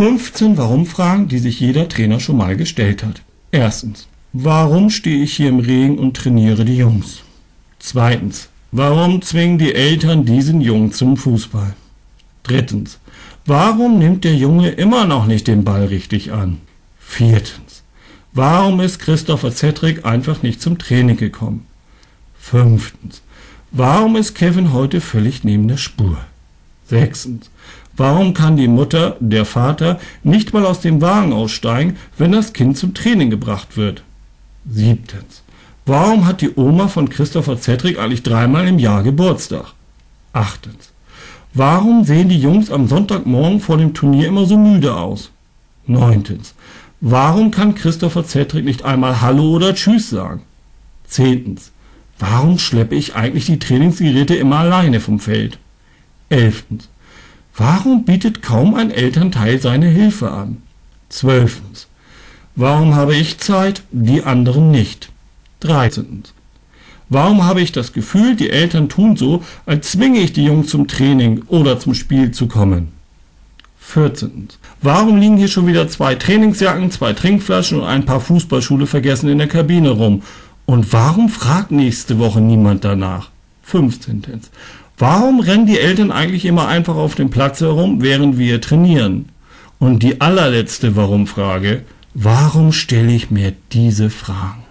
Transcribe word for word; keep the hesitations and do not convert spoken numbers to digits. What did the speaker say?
fünfzehn Warum-Fragen, die sich jeder Trainer schon mal gestellt hat. Erstens. Warum stehe ich hier im Regen und trainiere die Jungs? Zweitens. Warum zwingen die Eltern diesen Jungen zum Fußball? Drittens. Warum nimmt der Junge immer noch nicht den Ball richtig an? Viertens. Warum ist Christopher Cedric einfach nicht zum Training gekommen? Fünftens. Warum ist Kevin heute völlig neben der Spur? Sechstens. Warum kann die Mutter, der Vater, nicht mal aus dem Wagen aussteigen, wenn das Kind zum Training gebracht wird? Siebtens. Warum hat die Oma von Christopher Cedric eigentlich dreimal im Jahr Geburtstag? Achtens. Warum sehen die Jungs am Sonntagmorgen vor dem Turnier immer so müde aus? Neuntens. Warum kann Christopher Cedric nicht einmal Hallo oder Tschüss sagen? Zehntens. Warum schleppe ich eigentlich die Trainingsgeräte immer alleine vom Feld? Elftens. Warum bietet kaum ein Elternteil seine Hilfe an? Zwölftens. Warum habe ich Zeit, die anderen nicht? Dreizehntens. Warum habe ich das Gefühl, die Eltern tun so, als zwinge ich die Jungs zum Training oder zum Spiel zu kommen? vierzehntens. Warum liegen hier schon wieder zwei Trainingsjacken, zwei Trinkflaschen und ein paar Fußballschuhe vergessen in der Kabine rum? Und warum fragt nächste Woche niemand danach? fünfzehntens. Warum rennen die Eltern eigentlich immer einfach auf dem Platz herum, während wir trainieren? Und die allerletzte Warum-Frage: Warum stelle ich mir diese Fragen?